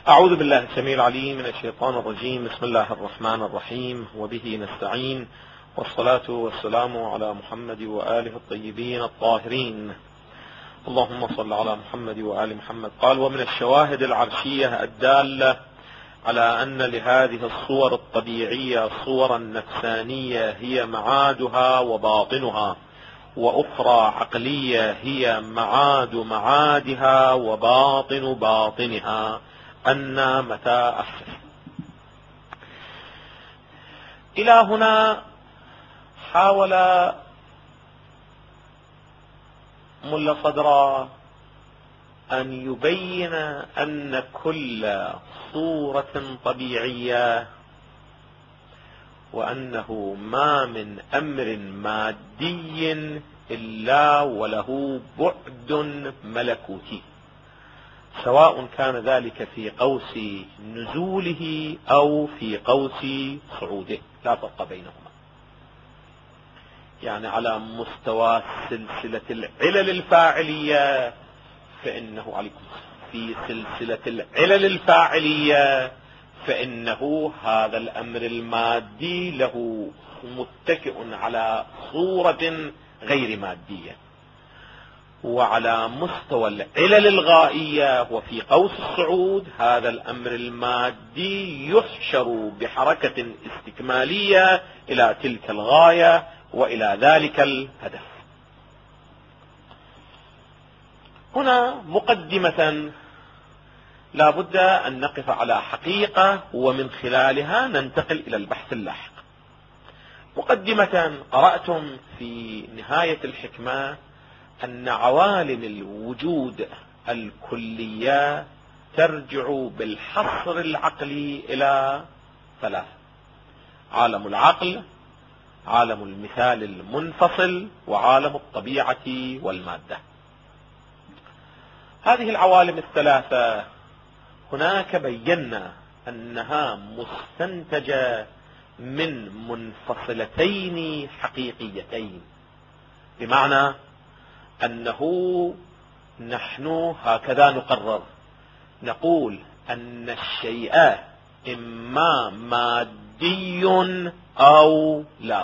أعوذ بالله السميع العليم من الشيطان الرجيم. بسم الله الرحمن الرحيم، وبه نستعين، والصلاة والسلام على محمد وآله الطيبين الطاهرين. اللهم صل على محمد وآل محمد. قال: ومن الشواهد العرشية الدالة على أن لهذه الصور الطبيعية صورا نفسانية هي معادها وباطنها، وأخرى عقلية هي معاد معادها وباطن باطنها، أن متى أحسن. إلى هنا حاول ملا صدرا أن يبين أن كل صورة طبيعية وأنه ما من أمر مادي إلا وله بعد ملكوتي، سواء كان ذلك في قوس نزوله أو في قوس صعوده، لا فرق بينهما. يعني على مستوى سلسلة العلل الفاعلية فإنه عليكم في سلسلة العلل الفاعلية فإنه هذا الأمر المادي له متكئ على صورة غير مادية. وعلى مستوى العلل الغائية وفي قوس الصعود هذا الأمر المادي يحشر بحركة استكمالية إلى تلك الغاية وإلى ذلك الهدف. هنا مقدمة لا بد أن نقف على حقيقة ومن خلالها ننتقل إلى البحث اللاحق. مقدمة: قرأتم في نهاية الحكمة أن عوالم الوجود الكلية ترجع بالحصر العقلي إلى ثلاث: عالم العقل، عالم المثال المنفصل، وعالم الطبيعة والمادة. هذه العوالم الثلاثة هناك بينا أنها مستنتجة من منفصلتين حقيقيتين، بمعنى أنه نحن هكذا نقرر، نقول أن الشيء إما مادي أو لا،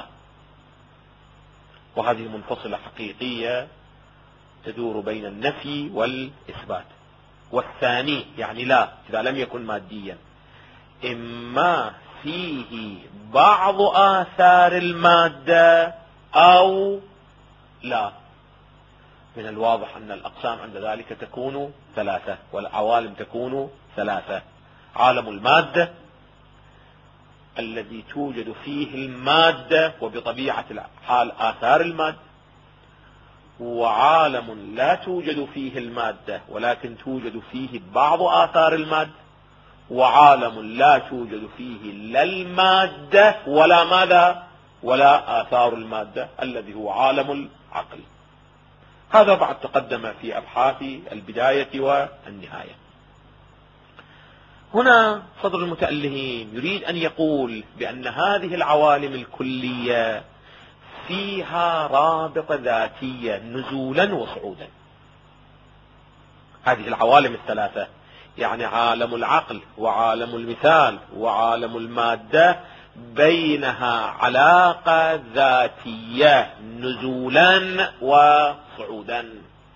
وهذه منفصلة حقيقية تدور بين النفي والإثبات. والثاني يعني لا، إذا لم يكن ماديا، إما فيه بعض آثار المادة أو لا. من الواضح أن الأقسام عند ذلك تكون ثلاثة والعوالم تكون ثلاثة: عالم المادة الذي توجد فيه المادة وبطبيعة الحال آثار المادة، وعالم لا توجد فيه المادة ولكن توجد فيه بعض آثار المادة، وعالم لا توجد فيه لا المادة ولا ماذا ولا آثار المادة الذي هو عالم العقل. هذا بعد تقدم في أبحاث البداية والنهاية. هنا صدر المتألهين يريد أن يقول بأن هذه العوالم الكلية فيها رابطة ذاتية نزولا وصعودا. هذه العوالم الثلاثة يعني عالم العقل وعالم المثال وعالم المادة بينها علاقة ذاتية نزولا وصعودا.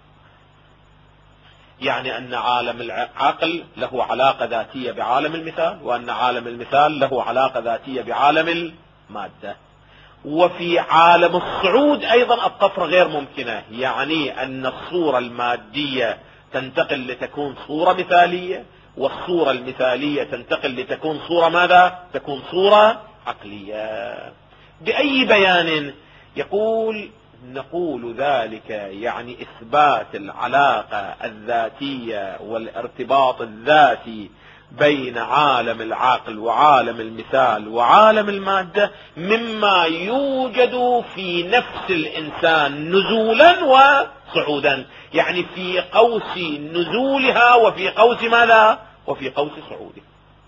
يعني أن عالم العقل له علاقة ذاتية بعالم المثال، وأن عالم المثال له علاقة ذاتية بعالم المادة. وفي عالم الصعود أيضا الطفرة غير ممكنة، يعني أن الصورة المادية تنتقل لتكون صورة مثالية، والصورة المثالية تنتقل لتكون صورة ماذا؟ تكون صورة عقلية. بأي بيان؟ يقول: نقول ذلك يعني إثبات العلاقة الذاتية والارتباط الذاتي بين عالم العقل وعالم المثال وعالم المادة مما يوجد في نفس الإنسان نزولا وصعودا، يعني في قوس نزولها وفي قوس ماذا؟ وفي قوس صعودها.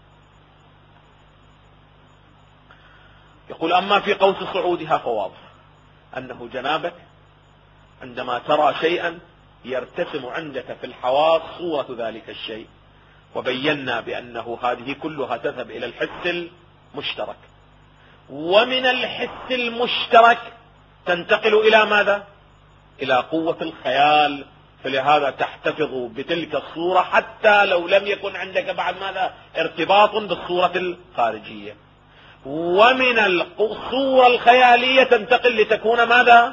يقول: أما في قوس صعودها فواضح أنه جنابك عندما ترى شيئا يرتسم عندك في الحواس صورة ذلك الشيء، وبينا بأنه هذه كلها تذهب إلى الحس المشترك، ومن الحس المشترك تنتقل إلى ماذا؟ إلى قوة الخيال. فلهذا تحتفظ بتلك الصورة حتى لو لم يكن عندك بعد ماذا؟ ارتباط بالصورة الخارجية. ومن الصورة الخيالية تنتقل لتكون ماذا؟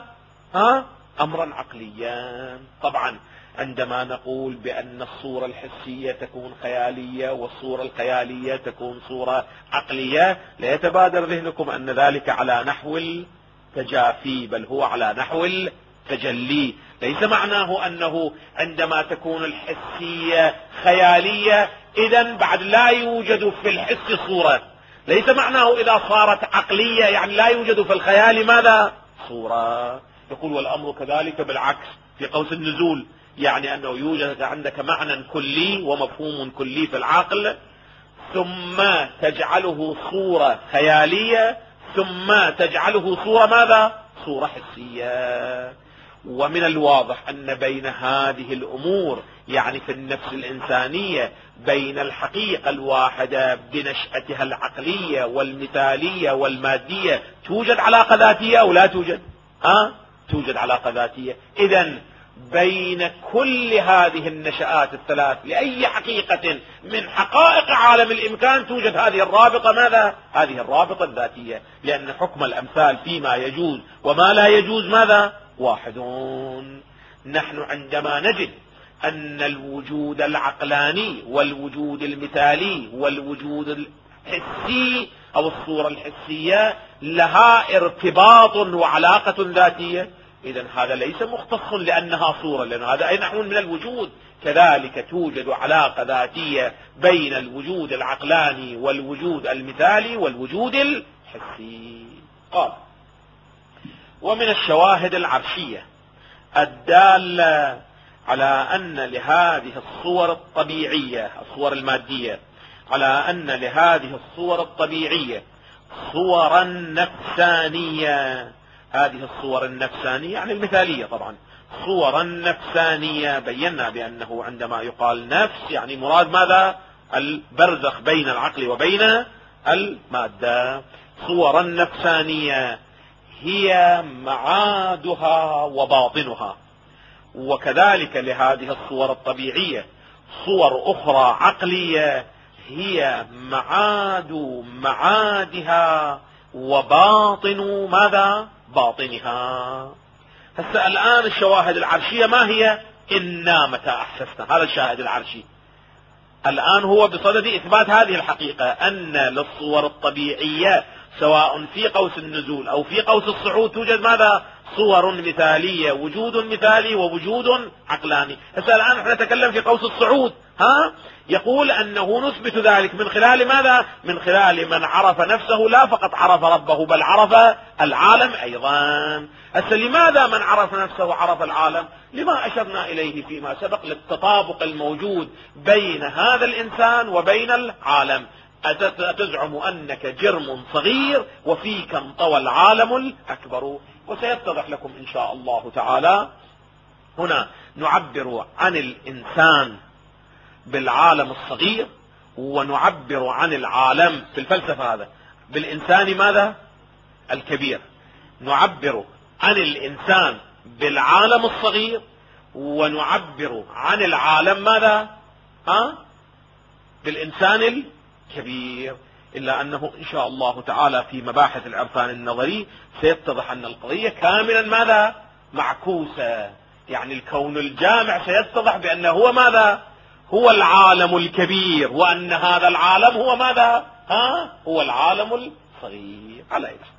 أمرا عقليا. طبعا عندما نقول بأن الصورة الحسية تكون خيالية والصورة الخيالية تكون صورة عقلية، لا يتبادر ذهنكم أن ذلك على نحو التجافي، بل هو على نحو التجلي. ليس معناه أنه عندما تكون الحسية خيالية إذن بعد لا يوجد في الحس صورة. ليس معناه إذا صارت عقلية يعني لا يوجد في الخيال ماذا؟ صورة. يقول والأمر كذلك بالعكس في قوس النزول، يعني أنه يوجد عندك معنى كلي ومفهوم كلي في العقل، ثم تجعله صورة خيالية، ثم تجعله صورة ماذا؟ صورة حسية. ومن الواضح أن بين هذه الأمور يعني في النفس الإنسانية بين الحقيقة الواحدة بنشأتها العقلية والمثالية والمادية توجد علاقة ذاتية أو لا توجد؟ توجد علاقة ذاتية. إذن بين كل هذه النشآت الثلاث لأي حقيقة من حقائق عالم الإمكان توجد هذه الرابطة ماذا؟ هذه الرابطة الذاتية، لأن حكم الأمثال فيما يجوز وما لا يجوز ماذا؟ واحدون. نحن عندما نجد أن الوجود العقلاني والوجود المثالي والوجود الحسي أو الصورة الحسية لها ارتباط وعلاقة ذاتية، إذن هذا ليس مختص لأنها صورة، لأن هذا أي نحو من الوجود. كذلك توجد علاقة ذاتية بين الوجود العقلاني والوجود المثالي والوجود الحسي. قال ومن الشواهد العرشية الدالة على أن لهذه الصور الطبيعية الصور المادية على أن لهذه الصور الطبيعية صورا نفسانية. هذه الصور النفسانية يعني المثالية طبعا، صورا نفسانية. بينا بأنه عندما يقال نفس يعني مراد ماذا؟ البرزخ بين العقل وبين المادة. صورا نفسانية هي معادها وباطنها. وكذلك لهذه الصور الطبيعية صور أخرى عقلية هي معادها وباطن ماذا؟ باطنها. هسه الآن الشواهد العرشية ما هي؟ إنا متى أحسسنا، هذا الشاهد العرشي. الآن هو بصدد إثبات هذه الحقيقة أن للصور الطبيعية سواء في قوس النزول أو في قوس الصعود توجد ماذا؟ صور مثالية، وجود مثالي ووجود عقلاني. هسه الآن احنا نتكلم في قوس الصعود، يقول أنه نثبت ذلك من خلال ماذا؟ من خلال من عرف نفسه لا فقط عرف ربه بل عرف العالم أيضا. هسه لماذا من عرف نفسه عرف العالم؟ لما أشرنا إليه فيما سبق للتطابق الموجود بين هذا الإنسان وبين العالم. أتزعم أنك جرم صغير وفيك انطوى العالم الأكبر. وسيتضح لكم إن شاء الله تعالى. هنا نعبر عن الإنسان بالعالم الصغير، ونعبر عن العالم في الفلسفة هذا بالإنسان ماذا؟ الكبير. نعبر عن الإنسان بالعالم الصغير، ونعبر عن العالم ماذا؟ بالإنسان الكبير. إلا أنه إن شاء الله تعالى في مباحث العرفان النظري سيتضح أن القضية كاملا ماذا؟ معكوسة. يعني الكون الجامع سيتضح بأنه هو ماذا؟ هو العالم الكبير، وأن هذا العالم هو ماذا؟ هو العالم الصغير. على إيه؟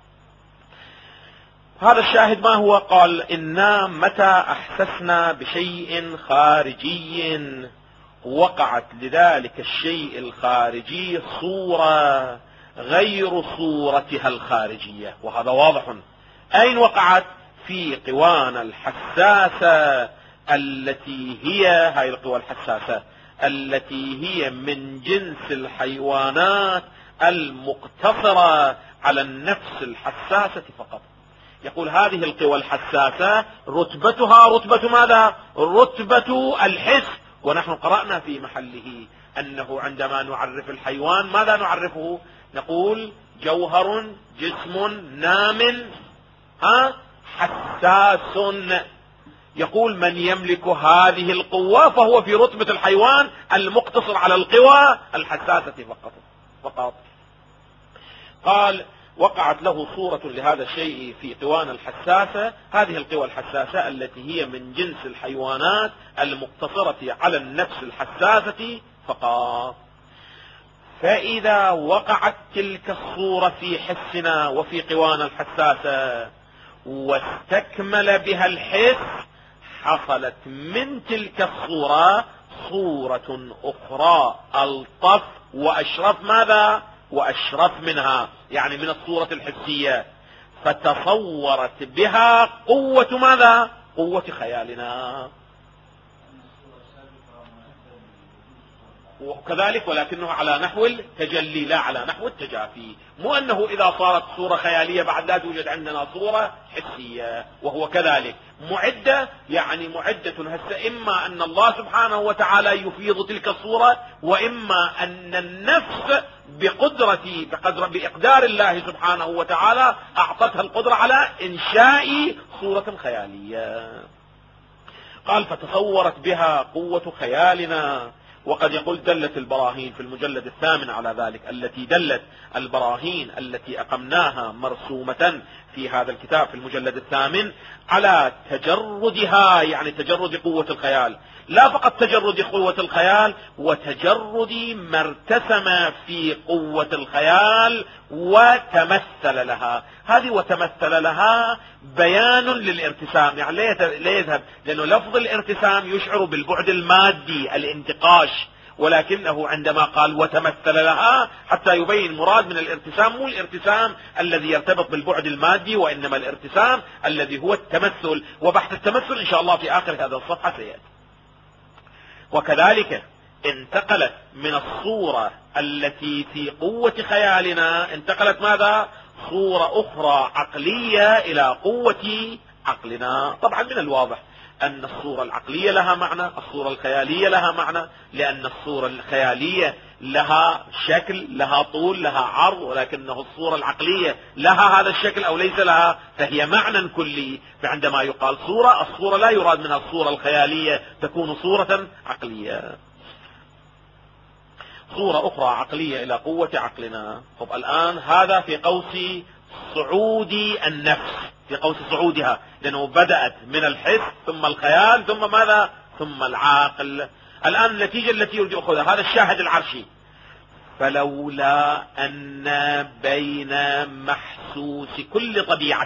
هذا الشاهد ما هو؟ قال إنا متى أحسسنا بشيء خارجي وقعت لذلك الشيء الخارجي صورة غير صورتها الخارجية. وهذا واضح. أين وقعت؟ في قوانا الحساسة التي هي هاي القوى الحساسة التي هي من جنس الحيوانات المقتصرة على النفس الحساسة فقط. يقول هذه القوى الحساسة رتبتها رتبة ماذا؟ رتبة الحس. ونحن قرأنا في محله أنه عندما نعرف الحيوان ماذا نعرفه؟ نقول جوهر جسم نام حساس. يقول من يملك هذه القوة فهو في رتبة الحيوان المقتصر على القوى الحساسة فقط. قال وقعت له صورة لهذا الشيء في قوانا الحساسة، هذه القوى الحساسة التي هي من جنس الحيوانات المقتصرة على النفس الحساسة فقط. فإذا وقعت تلك الصورة في حسنا وفي قوانا الحساسة واستكمل بها الحس، حصلت من تلك الصورة صورة أخرى ألطف وأشرف. ماذا؟ وأشرف منها، يعني من الصورة الحسية. فتصورت بها قوة ماذا؟ قوة خيالنا. وكذلك ولكنه على نحو التجلي لا على نحو التجافي. مو أنه إذا صارت صورة خيالية بعد لا توجد عندنا صورة حسية، وهو كذلك معدة، يعني معدة هسه إما أن الله سبحانه وتعالى يفيض تلك الصورة، وإما أن النفس بإقدار الله سبحانه وتعالى أعطتها القدرة على إنشاء صورة خيالية. قال فتصورت بها قوة خيالنا. وقد يقول دلت البراهين في المجلد 8 على ذلك، التي دلت البراهين التي أقمناها مرسومة في هذا الكتاب في المجلد 8 على تجردها، يعني تجرد قوة الخيال، لا فقط تجرد قوة الخيال، وتجرد ما ارتسم في قوة الخيال وتمثل لها. هذه وتمثل لها بيان للارتسام، يعني لا يذهب، لأنه لفظ الارتسام يشعر بالبعد المادي الانتقاش، ولكنه عندما قال وتمثل لها حتى يبين مراد من الارتسام، مو الارتسام الذي يرتبط بالبعد المادي، وإنما الارتسام الذي هو التمثل. وبحث التمثل إن شاء الله في آخر هذا الصفحة سيأتي. وكذلك انتقلت من الصورة التي في قوة خيالنا، انتقلت ماذا؟ صورة أخرى عقلية إلى قوة عقلنا. طبعا من الواضح أن الصورة العقلية لها معنى، الصورة الخيالية لها معنى، لأن الصورة الخيالية لها شكل، لها طول، لها عرض، ولكنه الصورة العقلية لها هذا الشكل أو ليس لها، فهي معنى كلي. فعندما يقال صورة، الصورة لا يراد منها الصورة الخيالية، تكون صورة عقلية. صورة أخرى عقلية إلى قوة عقلنا. طب الآن هذا في قوس صعود النفس، في قوس صعودها، لأنه بدأت من الحس ثم الخيال ثم ماذا؟ ثم العقل. الآن النتيجة التي يريد أخذها هذا الشاهد العرشي: فلولا أن بين محسوس كل طبيعة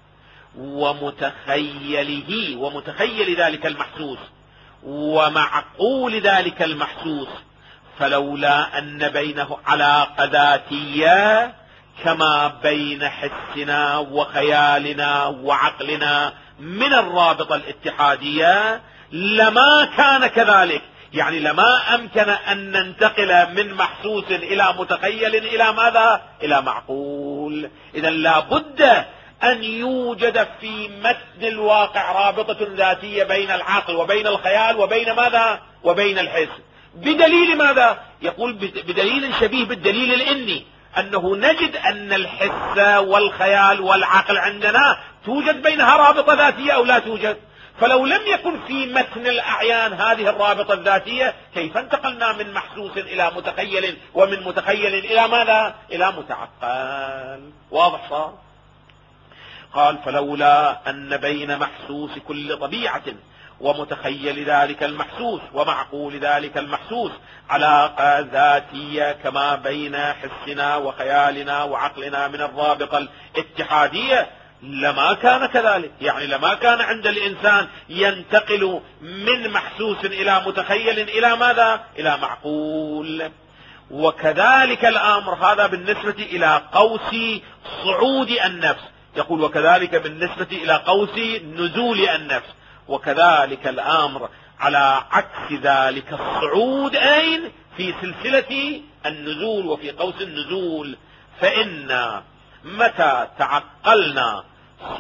ومتخيله، ومتخيل ذلك المحسوس، ومعقول ذلك المحسوس، فلولا أن بينه علاقة ذاتية كما بين حسنا وخيالنا وعقلنا من الرابطة الاتحادية، لما كان كذلك، يعني لما أمكن أن ننتقل من محسوس إلى متخيل إلى ماذا؟ إلى معقول. إذا لابد أن يوجد في متن الواقع رابطة ذاتية بين العقل وبين الخيال وبين ماذا؟ وبين الحس. بدليل ماذا؟ يقول بدليل شبيه بالدليل الإني، أنه نجد أن الحس والخيال والعقل عندنا توجد بينها رابطة ذاتية أو لا توجد. فلو لم يكن في متن الأعيان هذه الرابطة الذاتية، كيف انتقلنا من محسوس إلى متخيل، ومن متخيل إلى ماذا؟ إلى متعقل. واضح صار؟ قال فلولا أن بين محسوس كل طبيعة ومتخيل ذلك المحسوس ومعقول ذلك المحسوس علاقة ذاتية كما بين حسنا وخيالنا وعقلنا من الرابطة الاتحادية، لما كان كذلك، يعني لما كان عند الإنسان ينتقل من محسوس إلى متخيل إلى ماذا؟ إلى معقول. وكذلك الأمر هذا بالنسبة إلى قوس صعود النفس. يقول وكذلك بالنسبة إلى قوس نزول النفس. وكذلك الأمر على عكس ذلك الصعود أين؟ في سلسلة النزول وفي قوس النزول. فإن متى تعقلنا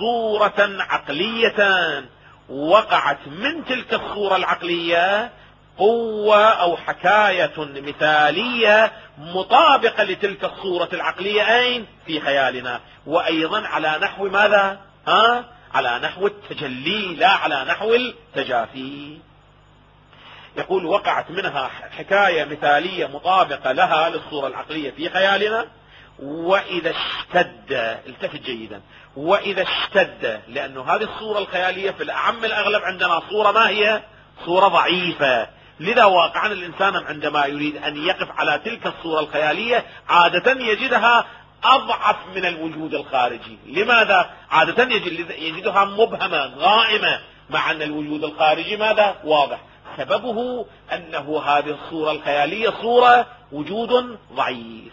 صورة عقلية وقعت من تلك الصورة العقلية قوة أو حكاية مثالية مطابقة لتلك الصورة العقلية أين؟ في خيالنا، وأيضا على نحو ماذا؟ على نحو التجلي لا على نحو التجافي. يقول وقعت منها حكاية مثالية مطابقة لها للصورة العقلية في خيالنا، وإذا اشتد، التفت جيدا، وإذا اشتد، لأنه هذه الصورة الخيالية في الأعم الأغلب عندنا صورة ما هي؟ صورة ضعيفة. لذا واقعا الإنسان عندما يريد أن يقف على تلك الصورة الخيالية عادة يجدها أضعف من الوجود الخارجي. لماذا؟ عادة يجدها مبهمة غائمة، مع أن الوجود الخارجي ماذا؟ واضح. سببه أنه هذه الصورة الخيالية صورة وجود ضعيف.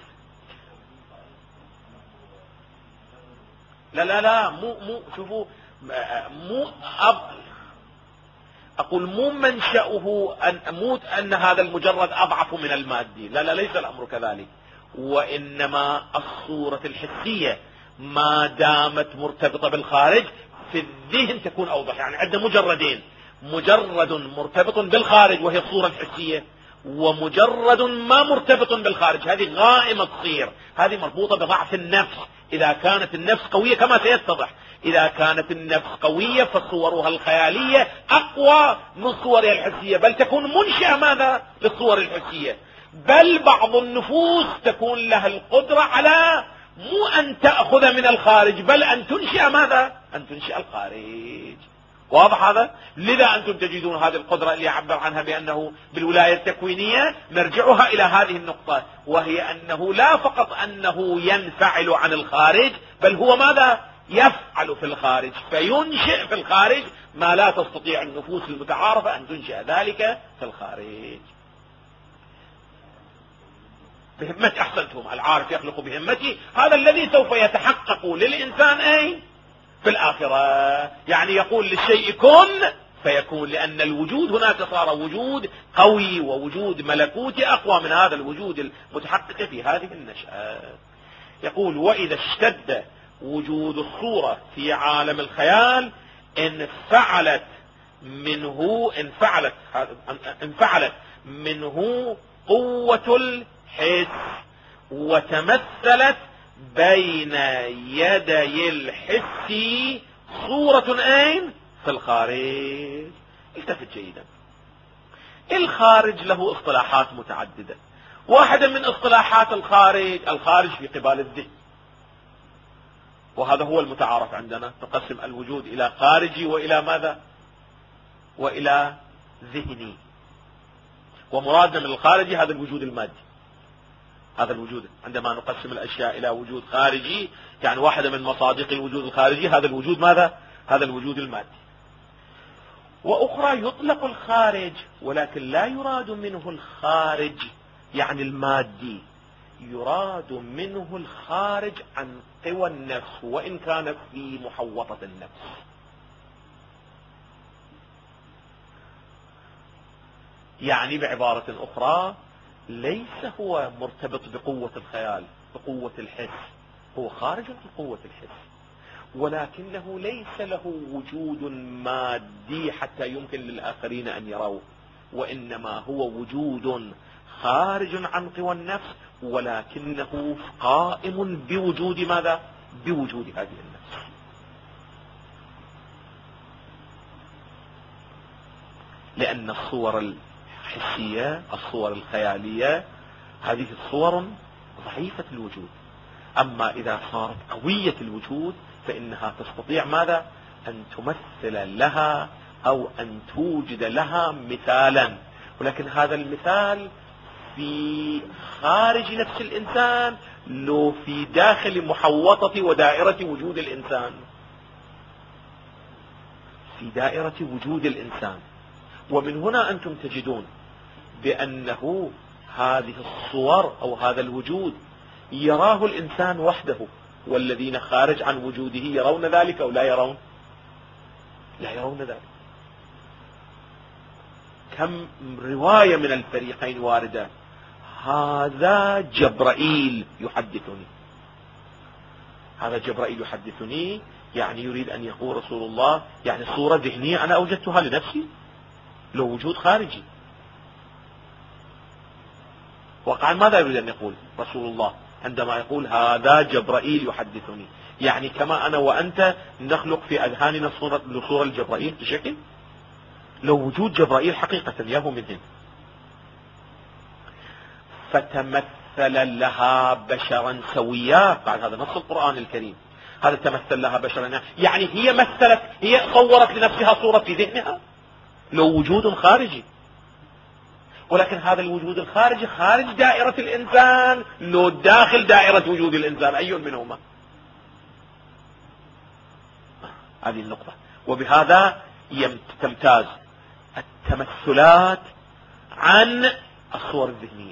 لا لا لا، مو شوفوا، أقول مو منشأه أن هذا المجرد أضعف من المادي، لا لا، ليس الأمر كذلك، وإنما الصورة الحسية ما دامت مرتبطة بالخارج في الذهن تكون أوضح. يعني عندنا مجردين، مجرد مرتبط بالخارج وهي الصورة الحسية، ومجرد ما مرتبط بالخارج هذه غائمة تصير، هذه مربوطة بضعف النفس. إذا كانت النفس قوية كما سيتضح، إذا كانت النفس قوية فصورها الخيالية أقوى من صورها الحسية، بل تكون منشئة ماذا؟ للصور الحسية. بل بعض النفوس تكون لها القدرة على مو أن تأخذ من الخارج، بل أن تنشئ ماذا؟ أن تنشئ الخارج. واضح هذا؟ لذا أنتم تجدون هذه القدرة اللي يعبر عنها بأنه بالولاية التكوينية، نرجعها إلى هذه النقطة، وهي أنه لا فقط أنه ينفعل عن الخارج، بل هو ماذا؟ يفعل في الخارج، فينشئ في الخارج ما لا تستطيع النفوس المتعارفة أن تنشئ ذلك في الخارج. بهمة، أحسنتم، العارف يخلق بهمته، هذا الذي سوف يتحقق للإنسان أين؟ في الآخرة. يعني يقول للشيء كن فيكون، لأن الوجود هناك صار وجود قوي ووجود ملكوتي أقوى من هذا الوجود المتحقق في هذه النشأة. يقول وإذا اشتد وجود الصورة في عالم الخيال انفعلت منه قوة الحس، وتمثلت بين يدي الحس صورة أين؟ في الخارج. التفت جيدا، الخارج له اصطلاحات متعددة. واحدة من اصطلاحات الخارج في قبال الذهن، وهذا هو المتعارف عندنا، تقسم الوجود إلى خارجي وإلى ماذا؟ وإلى ذهني. ومرادنا من الخارجي هذا الوجود المادي، هذا الوجود عندما نقسم الأشياء إلى وجود خارجي، يعني واحدة من مصادق الوجود الخارجي هذا الوجود ماذا؟ هذا الوجود المادي. وأخرى يطلق الخارج ولكن لا يراد منه الخارج يعني المادي، يراد منه الخارج عن قوى النفس وإن كانت في محوطة النفس. يعني بعبارة أخرى ليس هو مرتبط بقوة الخيال، بقوة الحس، هو خارج عن قوة الحس، ولكنه ليس له وجود مادي حتى يمكن للآخرين أن يروه، وإنما هو وجود خارج عن قوى النفس، ولكنه قائم بوجود ماذا؟ بوجود هذه النفس. لأن الصور الحسية، الصور الخيالية، هذه الصور ضعيفة الوجود، أما إذا صارت قوية الوجود فإنها تستطيع ماذا؟ أن تمثل لها أو أن توجد لها مثالا، ولكن هذا المثال في خارج نفس الإنسان لو في داخل محوطة ودائرة وجود الإنسان، في دائرة وجود الإنسان. ومن هنا أنتم تجدون بأنه هذه الصور أو هذا الوجود يراه الإنسان وحده، والذين خارج عن وجوده يرون ذلك أو لا يرون؟ لا يرون ذلك. كم رواية من الفريقين واردة، هذا جبرائيل يحدثني، هذا جبرائيل يحدثني، يعني يريد أن يقول رسول الله يعني صورة ذهنية أنا أوجدتها لنفسي، لو وجود خارجي. واقعا ماذا يريد أن يقول رسول الله عندما يقول هذا جبرائيل يحدثني؟ يعني كما أنا وأنت نخلق في أذهاننا صورة الجبرائيل بشكل، لو وجود جبرائيل حقيقة ياهو منهم. فتمثل لها بشرا سويا، بعد هذا نص القرآن الكريم، هذا تمثل لها بشرا، يعني هي صورت لنفسها صورة في ذهنها، لو وجود خارجي. ولكن هذا الوجود الخارجي خارج دائرة الإنسان، لو داخل دائرة وجود الإنسان، أي منهما؟ هذه النقطة. وبهذا تمتاز التمثلات عن الصور الذهنية.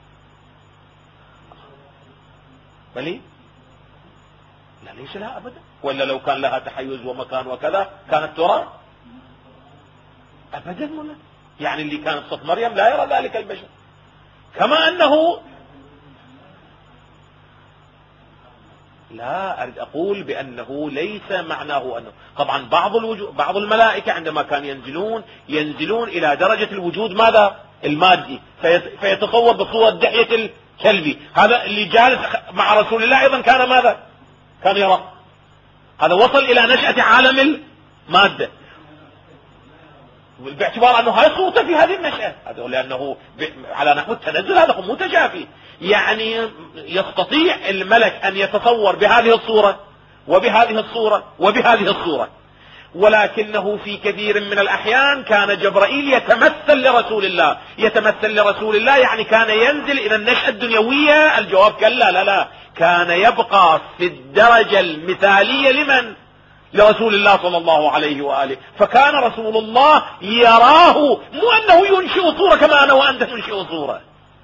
بلي لا ليس لها أبدا، ولا لو كان لها تحيز ومكان وكذا كانت ترى أبدا. ولا يعني اللي كان صوت مريم لا يرى ذلك البشر، كما أنه لا أريد أقول بأنه ليس معناه أنه طبعا بعض الملائكة عندما كان ينزلون إلى درجة الوجود ماذا المادي، فيتصور بصورة دحية الكلبي. هذا اللي جالس مع رسول الله أيضا كان ماذا؟ كان يرى. هذا وصل إلى نشأة عالم المادة باعتبار أنه هاي صورته في هذه النشأة، هذا لأنه على نحو التنزل، هذا متجافي. يعني يستطيع الملك أن يتصور بهذه الصورة وبهذه الصورة وبهذه الصورة، ولكنه في كثير من الأحيان كان جبرائيل يتمثل لرسول الله، يعني كان ينزل إلى النشأة الدنيوية. الجواب كلا، لا، كان يبقى في الدرجة المثالية لمن؟ لرسول الله صلى الله عليه وآله. فكان رسول الله يراه، مو أنه ينشئ صورة كما أنا وأنت ننشئ صورة.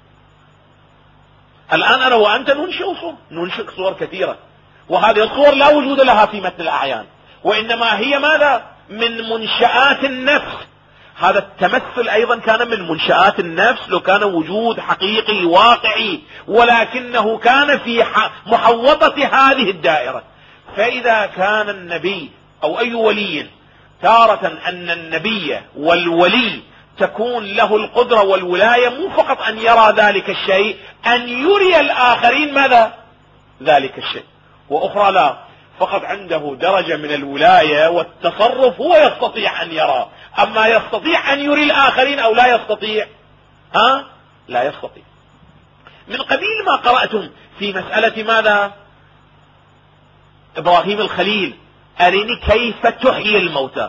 الآن أنا وأنت ننشئ صور كثيرة، وهذه الصور لا وجود لها في مثل الأعيان، وإنما هي ماذا؟ من منشآت النفس. هذا التمثل أيضا كان من منشآت النفس، لو كان وجود حقيقي واقعي، ولكنه كان في محوطة هذه الدائرة. فإذا كان النبي أو أي ولي، تارة أن النبي والولي تكون له القدرة والولاية مو فقط أن يرى ذلك الشيء، أن يري الآخرين ماذا؟ ذلك الشيء. وأخرى لا، فقط عنده درجة من الولاية والتصرف، هو يستطيع أن يرى، أما يستطيع أن يري الآخرين أو لا يستطيع؟ لا يستطيع. من قبيل ما قرأتم في مسألة ماذا؟ إبراهيم الخليل، أرني كيف تحيي الموتى،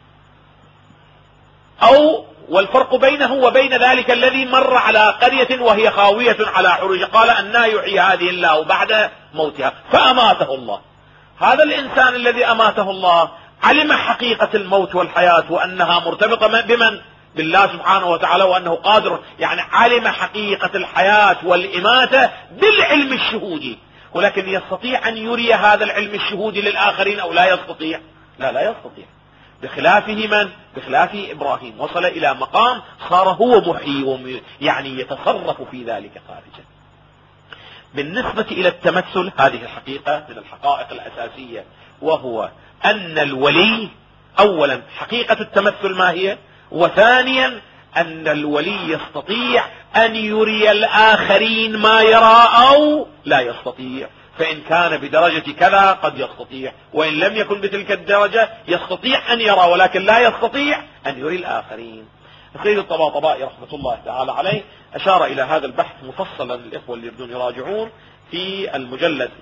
أو والفرق بينه وبين ذلك الذي مر على قرية وهي خاوية على عروش، قال أنى يحيي هذه الله بعد موتها فأماته الله. هذا الإنسان الذي أماته الله علم حقيقة الموت والحياة، وأنها مرتبطة بمن؟ بالله سبحانه وتعالى، وأنه قادر، يعني علم حقيقة الحياة والإماتة بالعلم الشهودي. ولكن يستطيع أن يري هذا العلم الشهودي للآخرين أو لا يستطيع؟ لا يستطيع. بخلافه من؟ بخلاف إبراهيم، وصل إلى مقام صار هو محيي، يعني يتصرف في ذلك خارجا. بالنسبة إلى التمثل، هذه الحقيقة من الحقائق الأساسية، وهو أن الولي أولا حقيقة التمثل ما هي، وثانيا أن الولي يستطيع أن يري الآخرين ما يرى أو لا يستطيع. فإن كان بدرجة كذا قد يستطيع، وإن لم يكن بتلك الدرجة يستطيع أن يرى، ولكن لا يستطيع أن يري الآخرين. السيد الطباطبائي رحمة الله تعالى عليه أشار إلى هذا البحث مفصلا للإخوة اللي يبدون يراجعون في المجلد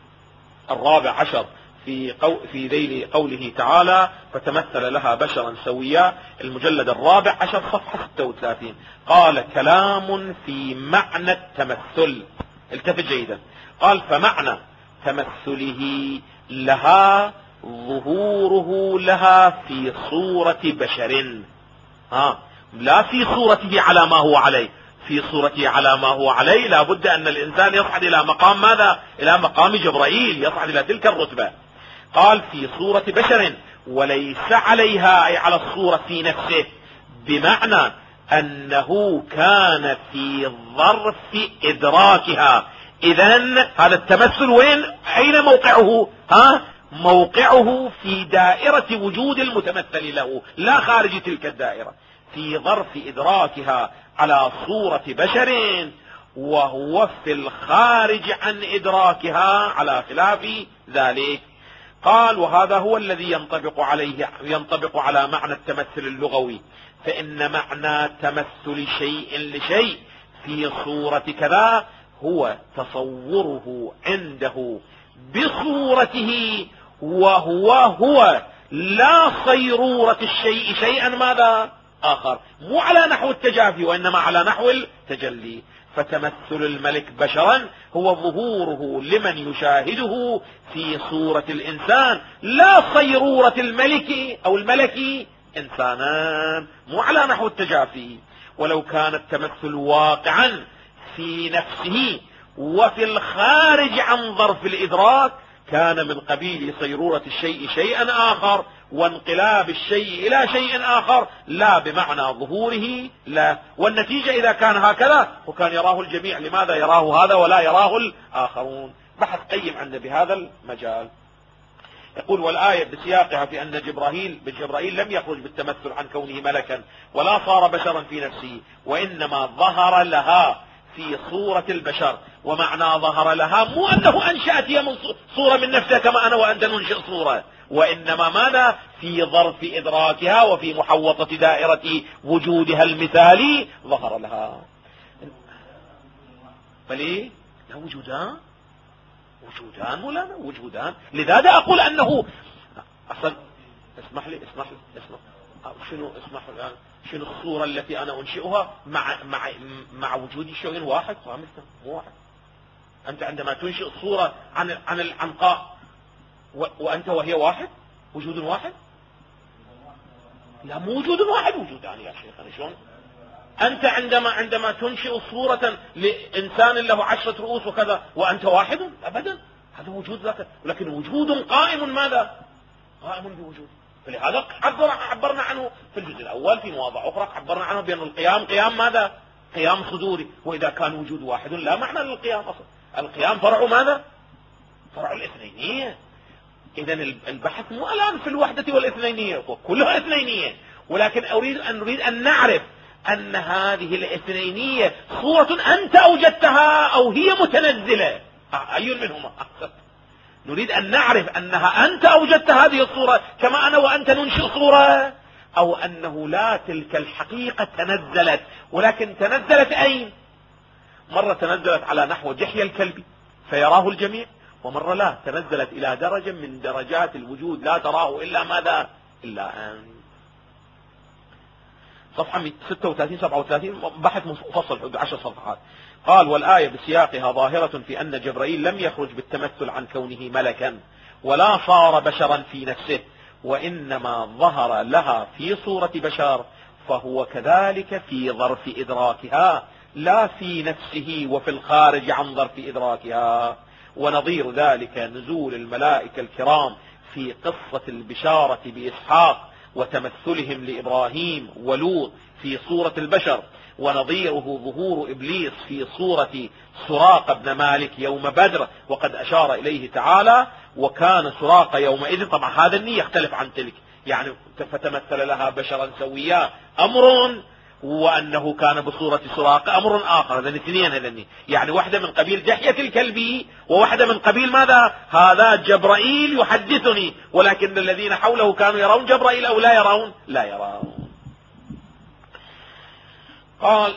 14 في ذيل قوله تعالى فتمثل لها بشرا سويا، المجلد 14 صفحة 36. قال كلام في معنى التمثل، التفت جيدا، قال فمعنى تمثله لها ظهوره لها في صورة بشر، لا في صورته على ما هو عليه. في صورته على ما هو عليه لا بد أن الإنسان يصعد إلى مقام ماذا؟ إلى مقام جبرائيل، يصعد إلى تلك الرتبة. قال في صورة بشر وليس عليها، أي على الصورة في نفسه، بمعنى أنه كان في ظرف إدراكها. إذن هذا التمثل وين؟ أين موقعه؟ موقعه في دائرة وجود المتمثل له، لا خارج تلك الدائرة، في ظرف إدراكها على صورة بشر، وهو في الخارج عن إدراكها على خلاف ذلك. قال وهذا هو الذي ينطبق على معنى التمثل اللغوي، فإن معنى تمثل شيء لشيء في صورة كذا هو تصوره عنده بصورته، وهو لا صيرورة الشيء شيئا ماذا آخر، مو على نحو التجافي وإنما على نحو التجلي. فتمثل الملك بشرا هو ظهوره لمن يشاهده في صورة الإنسان، لا صيرورة الملك أو الملك إنسانا، مو على نحو التجافي. ولو كان التمثل واقعا في نفسه وفي الخارج عن ظرف الإدراك كان من قبيل صيرورة الشيء شيئا آخر وانقلاب الشيء إلى شيء آخر، لا بمعنى ظهوره لا. والنتيجة إذا كان هكذا وكان يراه الجميع، لماذا يراه هذا ولا يراه الآخرون؟ بحث قيم عنه بهذا المجال. يقول والآية بسياقها في أن جبرائيل لم يخرج بالتمثل عن كونه ملكا ولا صار بشرا في نفسه، وإنما ظهر لها في صورة البشر. ومعنى ظهر لها مو أنه أنشأت هي من صورة من نفسها كما أنا وأنت ننشئ صورة، وإنما ماذا في ظرف إدراكها وفي محوطة دائرة وجودها المثالي ظهر لها. بل إيه؟ لا وجودان ولا وجودان. لذا أقول أنه أصلا اسمح لي شنو الصورة التي أنا أنشئها مع وجود شيء واحد خامسا مو واحد. أنت عندما تنشئ صورة عن العنقاء وأنت وهي واحد، وجود واحد؟ لا، مو وجود واحد، وجودان يا شيخ. شلون أنت عندما تنشئ صورة لإنسان له 10 رؤوس وكذا وأنت واحد؟ أبدا، هذا وجود ذاك، لكن وجود قائم ماذا؟ قائم بوجود. فلهذا عبرنا عنه في الجزء الأول في مواضع أخرى، عبرنا عنه بأن القيام قيام ماذا؟ قيام صدوري. وإذا كان وجود واحد لا معنى للقيام أصلا. القيام فرع ماذا؟ فرع الاثنينية. إذا البحث مو الآن في الوحدة والاثنينية، وكلها اثنينية، ولكن نريد أن نعرف أن هذه الاثنينية صورة أنت أوجدتها أو هي متنزلة، أي منهما؟ نريد أن نعرف أنها أنت أوجدت هذه الصورة كما أنا وأنت ننشئ صورة، أو أنه لا تلك الحقيقة تنزلت، ولكن تنزلت أين؟ مرة تنزلت على نحو جحي الكلب فيراه الجميع، ومرة لا، تنزلت إلى درجة من درجات الوجود لا تراه إلا ماذا؟ إلا أن. صفحة 36-37 بحث مفصل ب10 صفحات. قال والآية بسياقها ظاهرة في أن جبرائيل لم يخرج بالتمثل عن كونه ملكا ولا صار بشرا في نفسه، وإنما ظهر لها في صورة بشر، فهو كذلك في ظرف إدراكها لا في نفسه وفي الخارج عن ظرف إدراكها. ونظير ذلك نزول الملائكة الكرام في قصة البشارة بإسحاق وتمثلهم لإبراهيم ولوط في صورة البشر، ونظيره ظهور إبليس في صورة سراقة بن مالك يوم بدر، وقد أشار إليه تعالى وكان سراقة يومئذ. طبعا هذا النية يختلف عن تلك، يعني فتمثل لها بشرا سويا أمر، وأنه كان بصورة سراقة أمر آخر. هذا اثنين، هذني يعني واحدة من قبيل جحية الكلبي وواحدة من قبيل ماذا؟ هذا جبرائيل يحدثني، ولكن الذين حوله كانوا يرون جبرائيل أو لا يرون؟ لا يرون. قال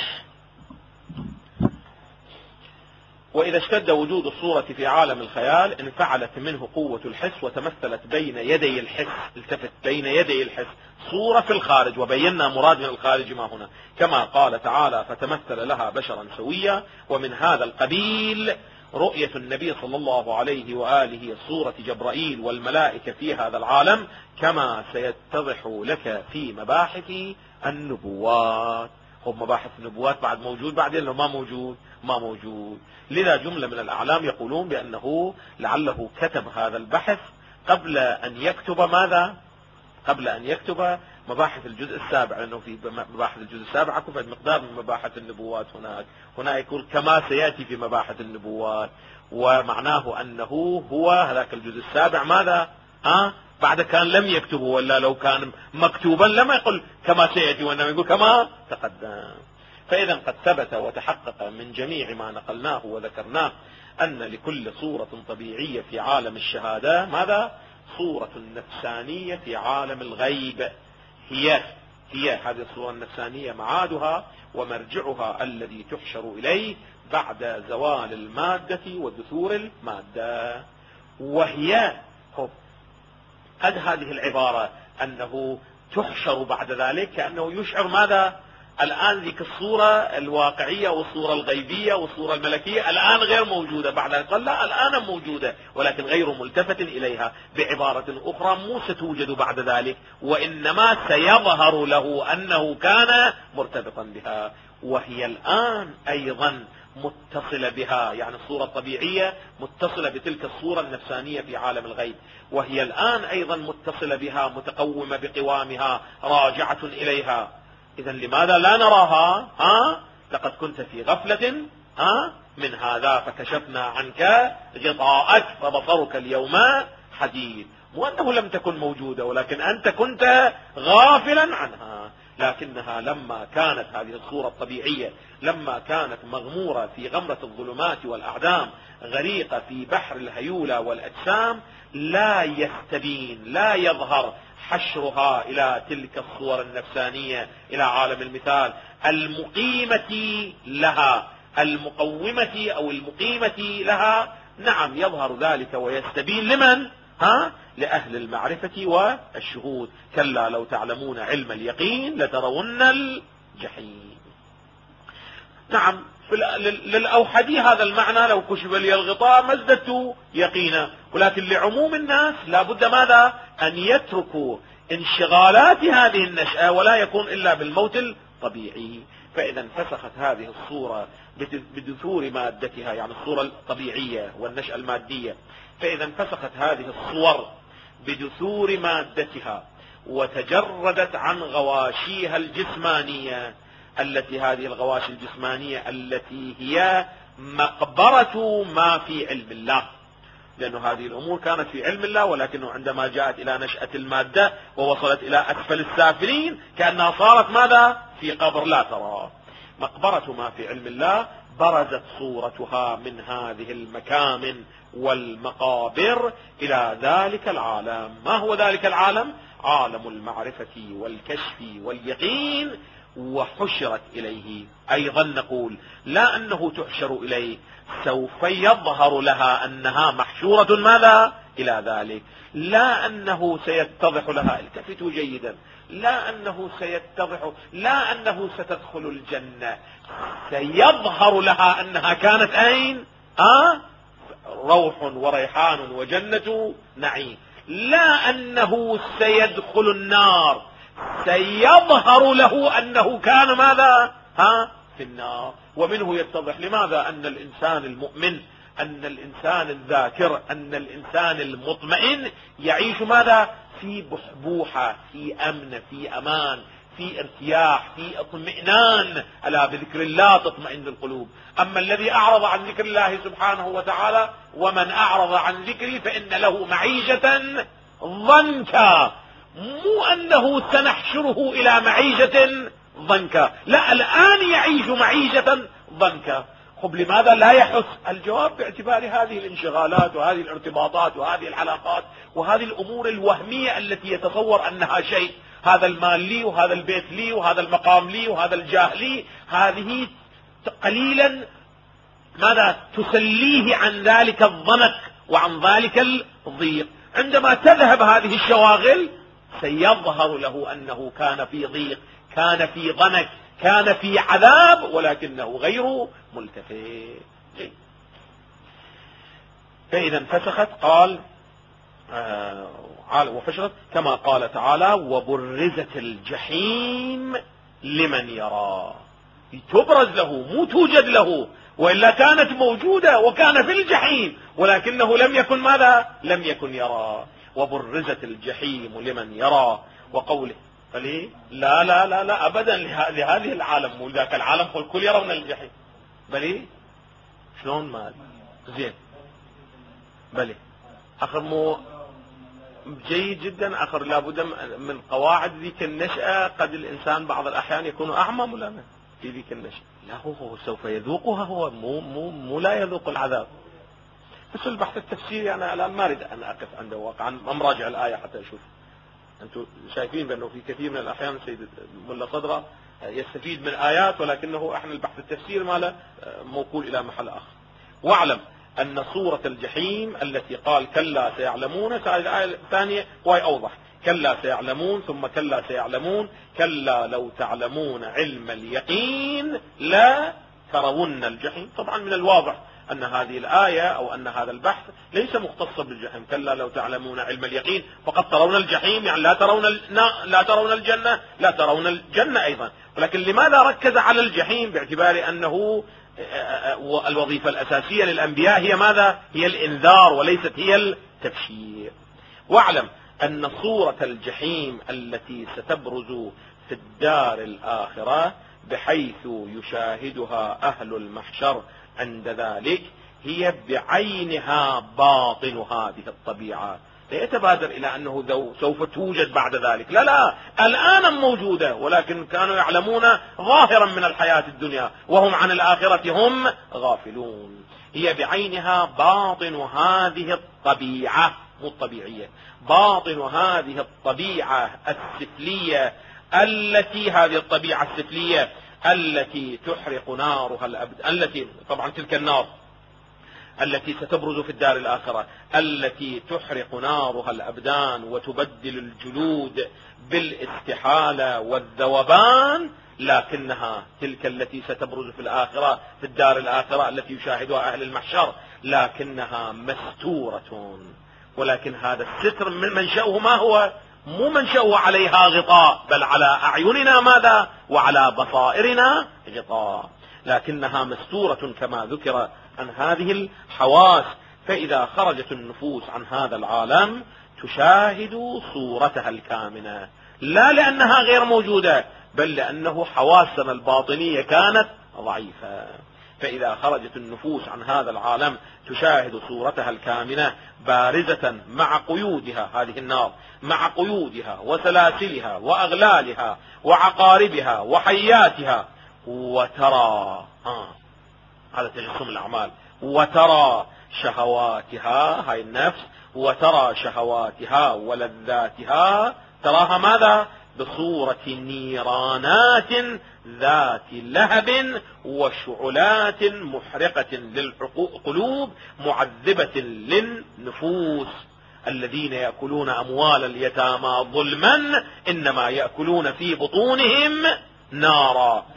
وإذا اشتد وجود الصورة في عالم الخيال انفعلت منه قوة الحس وتمثلت بين يدي الحس، التفت بين يدي الحس صورة في الخارج، وبينا مراد من الخارج ما هنا، كما قال تعالى فتمثل لها بشرا سويا. ومن هذا القبيل رؤية النبي صلى الله عليه وآله صورة جبرائيل والملائكة في هذا العالم، كما سيتضح لك في مباحث النبوات. هم مباحث النبوات بعد موجود بعدين لو ما موجود. لذا جملة من الأعلام يقولون بأنه لعله كتب هذا البحث قبل أن يكتب ماذا؟ قبل أن يكتب مباحث الجزء السابع، لأنه في مباحث الجزء السابع أكفت مقدار من مباحث النبوات هناك يقول كما سيأتي في مباحث النبوات، ومعناه أنه هو هذاك الجزء السابع ماذا؟ بعد كان لم يكتبه، ولا لو كان مكتوبا لما يقول كما سيأتي، وإنما يقول كما تقدم. فإذا قد ثبت وتحقق من جميع ما نقلناه وذكرناه أن لكل صورة طبيعية في عالم الشهادة ماذا؟ صورة نفسانية في عالم الغيب، هي هذه الصورة النفسانية معادها ومرجعها الذي تحشر إليه بعد زوال المادة ودثور المادة. وهي قد هذه العبارة أنه تحشر بعد ذلك كأنه يشعر ماذا؟ الآن ذيك الصورة الواقعية والصورة الغيبية والصورة الملكية الآن غير موجودة، بعد ذلك قال لا الآن موجودة ولكن غير ملتفت إليها، بعبارة أخرى مو ستوجد بعد ذلك وإنما سيظهر له أنه كان مرتبطا بها. وهي الآن أيضا متصلة بها، يعني الصورة الطبيعية متصلة بتلك الصورة النفسانية في عالم الغيب، وهي الآن أيضا متصلة بها متقومة بقوامها راجعة إليها. إذا لماذا لا نراها؟ لقد كنت في غفلة من هذا فكشفنا عنك غطاءك فبصرك اليوم حديد. مو أنه لم تكن موجودة ولكن أنت كنت غافلا عنها، لكنها لما كانت هذه الصورة الطبيعية لما كانت مغمورة في غمرة الظلمات والأعدام غريقة في بحر الهيولى والأجسام لا يستبين لا يظهر حشرها إلى تلك الصور النفسانية إلى عالم المثال المقيمة لها المقومة أو المقيمة لها. نعم يظهر ذلك ويستبين لمن؟ لأهل المعرفة والشهود. كلا لو تعلمون علم اليقين لترون الجحيم. نعم للأوحدي هذا المعنى لو كشف لي الغطاء ما ازددت يقينا، ولكن لعموم الناس لابد ماذا؟ أن يتركوا انشغالات هذه النشأة ولا يكون إلا بالموت الطبيعي. فإذا انفسخت هذه الصورة بدثور مادتها، يعني الصورة الطبيعية والنشأة المادية، فإذا انفسخت هذه الصور بدثور مادتها وتجردت عن غواشيها الجسمانية التي هذه الغواشي الجسمانية التي هي مقبرة ما في علم الله، لأن هذه الأمور كانت في علم الله ولكنه عندما جاءت إلى نشأة المادة ووصلت إلى أسفل السافلين كأنها صارت ماذا؟ في قبر لا ترى. مقبرة ما في علم الله برزت صورتها من هذه المكامن والمقابر إلى ذلك العالم. ما هو ذلك العالم؟ عالم المعرفة والكشف واليقين، وحشرت إليه. أيضا نقول لا أنه تحشر إليه، سوف يظهر لها أنها محشورة ماذا؟ إلى ذلك. لا أنه سيتضح لها، التفتوا جيدا، لا أنه سيتضح، لا أنه ستدخل الجنة، سيظهر لها أنها كانت أين؟ روح وريحان وجنة نعيم. لا أنه سيدخل النار، سيظهر له أنه كان ماذا؟ في النار. ومنه يتضح لماذا أن الإنسان المؤمن، أن الإنسان الذاكر، أن الإنسان المطمئن يعيش ماذا؟ في بحبوحة، في أمن، في أمان، في ارتياح، في اطمئنان. ألا بذكر الله تطمئن القلوب. أما الذي أعرض عن ذكر الله سبحانه وتعالى، ومن أعرض عن ذكري فإن له معيشة ضنكا. مو أنه سنحشره إلى معيشة ضنكا، لا، الآن يعيش معيشة ضنكا. خب لماذا لا يحس؟ الجواب باعتبار هذه الانشغالات وهذه الارتباطات وهذه العلاقات وهذه الأمور الوهمية التي يتصور أنها شيء، هذا المال لي وهذا البيت لي وهذا المقام لي وهذا الجاه لي، هذه قليلا ماذا تسليه عن ذلك الضنك وعن ذلك الضيق. عندما تذهب هذه الشواغل سيظهر له أنه كان في ضيق، كان في ضنك، كان في عذاب، ولكنه غير ملتفت. فإذا انفسخت قال وحشرت كما قال تعالى وبرزت الجحيم لمن يرى. تبرز له، مو توجد له، وإلا كانت موجودة وكان في الجحيم ولكنه لم يكن ماذا؟ لم يكن يرى. وبرزت الجحيم لمن يرى. وقوله فليه؟ لا لا لا لا أبدا لهذه العالم، مو ذاك العالم الكل يرون الجحيم. بلي شلون مال زين بلي آخر مو جيد جدا. آخر لابد من قواعد ذيك النشأة. قد الإنسان بعض الأحيان يكون أعمى ولا في ذيك النشأة. لا، هو سوف يذوقها، هو مو لا يذوق العذاب. بس البحث التفسيري أنا الآن ما أريد أن أقف عنده واقعا، أمراجع الآية حتى أشوف. أنتم شايفين بأنه في كثير من الأحيان سيد ملا صدرة يستفيد من آيات، ولكنه احنا البحث التفسيري ماله موكول إلى محل آخر. واعلم أن صورة الجحيم التي قال كلا سيعلمون، الآية الثانية وهي أوضح، كلا سيعلمون ثم كلا سيعلمون، كلا لو تعلمون علم اليقين لا ترون الجحيم. طبعا من الواضح أن هذه الآية أو أن هذا البحث ليس مختصا بالجحيم. كلا لو تعلمون علم اليقين فقد ترون الجحيم، يعني لا ترون الجنة، لا ترون الجنة أيضا. ولكن لماذا ركز على الجحيم؟ باعتبار أنه الوظيفة الأساسية للأنبياء هي ماذا؟ هي الإنذار وليست هي التبشير. واعلم أن صورة الجحيم التي ستبرز في الدار الآخرة بحيث يشاهدها أهل المحشر عند ذلك هي بعينها باطن هذه الطبيعة. لا يتبادر إلى أنه سوف توجد بعد ذلك، لا، الآن موجودة، ولكن كانوا يعلمون ظاهرا من الحياة الدنيا وهم عن الآخرة هم غافلون. هي بعينها باطن هذه الطبيعة، مو الطبيعية، باطن هذه الطبيعة السفلية هذه الطبيعة السفلية التي تحرق نارها التي طبعا تلك النار التي ستبرز في الدار الآخرة التي تحرق نارها الأبدان وتبدل الجلود بالاستحالة والذوبان، لكنها تلك التي ستبرز في الآخرة في الدار الآخرة التي يشاهدها أهل المحشر لكنها مستورة. ولكن هذا الستر من منشأه ما هو؟ مو منشأه عليها غطاء، بل على أعيننا ماذا؟ وعلى بصائرنا غطاء، لكنها مستورة كما ذكر عن هذه الحواس. فإذا خرجت النفوس عن هذا العالم تشاهد صورتها الكامنة، لا لأنها غير موجودة، بل لأنه حواسنا الباطنية كانت ضعيفة. فإذا خرجت النفوس عن هذا العالم تشاهد صورتها الكامنة بارزة مع قيودها، هذه النار مع قيودها وسلاسلها وأغلالها وعقاربها وحياتها، وترى هذا تجسم الأعمال، وترى شهواتها، هاي النفس، وترى شهواتها ولذاتها، تراها ماذا؟ بصورة نيرانات ذات لهب وشعلات محرقة للقلوب معذبة للنفوس. الذين يأكلون أموال اليتامى ظلما إنما يأكلون في بطونهم نارا.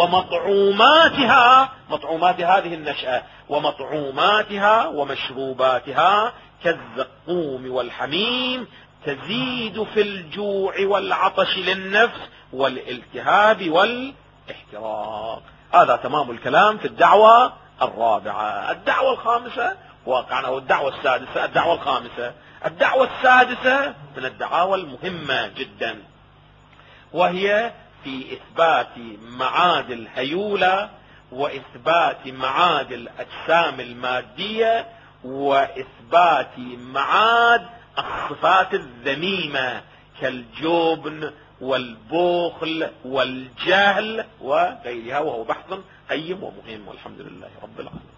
ومطعوماتها، مطعومات هذه النشأة، ومطعوماتها ومشروباتها كالزقوم والحميم تزيد في الجوع والعطش للنفس والالتهاب والاحتراق. هذا تمام الكلام في الدعوة الرابعة. الدعوة الخامسة واقعا، أو الدعوة السادسة، الدعوة الخامسة، الدعوة السادسة من الدعاوى المهمة جدا، وهي في إثبات معاد الهيولة وإثبات معاد الأجسام المادية وإثبات معاد الصفات الذميمة كالجبن والبخل والجهل وغيرها، وهو بحث قيم ومهم، والحمد لله رب العالمين.